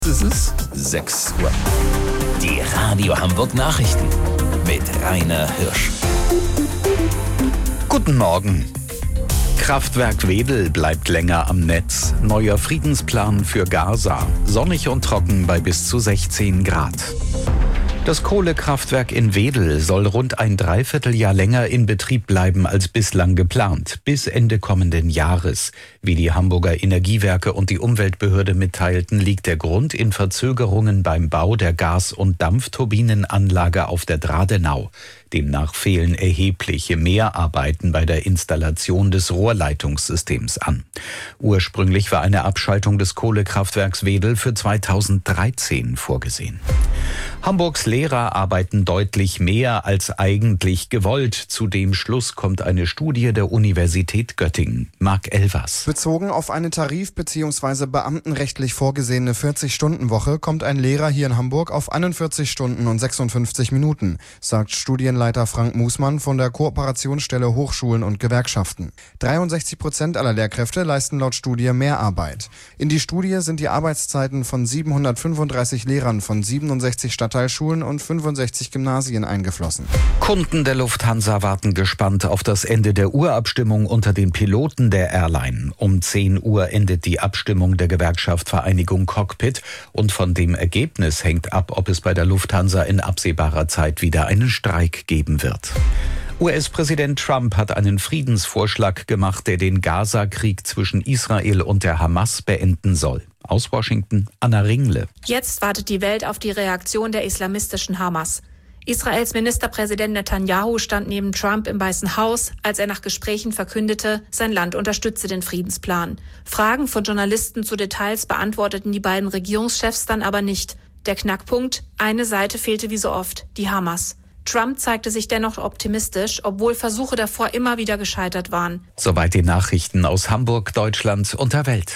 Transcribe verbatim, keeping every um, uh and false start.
Es ist sechs Uhr. Die Radio Hamburg Nachrichten mit Rainer Hirsch. Guten Morgen. Kraftwerk Wedel bleibt länger am Netz. Neuer Friedensplan für Gaza. Sonnig und trocken bei bis zu sechzehn Grad. Das Kohlekraftwerk in Wedel soll rund ein Dreivierteljahr länger in Betrieb bleiben als bislang geplant, bis Ende kommenden Jahres. Wie die Hamburger Energiewerke und die Umweltbehörde mitteilten, liegt der Grund in Verzögerungen beim Bau der Gas- und Dampfturbinenanlage auf der Dradenau. Demnach fehlen erhebliche Mehrarbeiten bei der Installation des Rohrleitungssystems an. Ursprünglich war eine Abschaltung des Kohlekraftwerks Wedel für zweitausenddreizehn vorgesehen. Hamburgs Lehrer arbeiten deutlich mehr als eigentlich gewollt. Zu dem Schluss kommt eine Studie der Universität Göttingen. Marc Elvers. Bezogen auf eine tarif- bzw. beamtenrechtlich vorgesehene vierzig-Stunden-Woche kommt ein Lehrer hier in Hamburg auf einundvierzig Stunden und sechsundfünfzig Minuten, sagt Studienleiter Frank Musmann von der Kooperationsstelle Hochschulen und Gewerkschaften. dreiundsechzig Prozent aller Lehrkräfte leisten laut Studie Mehrarbeit. In die Studie sind die Arbeitszeiten von siebenhundertfünfunddreißig Lehrern von siebenundsechzig Stadtteilschulen und fünfundsechzig Gymnasien eingeflossen. Kunden der Lufthansa warten gespannt auf das Ende der Urabstimmung unter den Piloten der Airline. Um zehn Uhr endet die Abstimmung der Gewerkschaft Vereinigung Cockpit und von dem Ergebnis hängt ab, ob es bei der Lufthansa in absehbarer Zeit wieder einen Streik geben wird. U S-Präsident Trump hat einen Friedensvorschlag gemacht, der den Gaza-Krieg zwischen Israel und der Hamas beenden soll. Aus Washington, Anna Ringle. Jetzt wartet die Welt auf die Reaktion der islamistischen Hamas. Israels Ministerpräsident Netanyahu stand neben Trump im Weißen Haus, als er nach Gesprächen verkündete, sein Land unterstütze den Friedensplan. Fragen von Journalisten zu Details beantworteten die beiden Regierungschefs dann aber nicht. Der Knackpunkt: eine Seite fehlte wie so oft, die Hamas. Trump zeigte sich dennoch optimistisch, obwohl Versuche davor immer wieder gescheitert waren. Soweit die Nachrichten aus Hamburg, Deutschland und der Welt.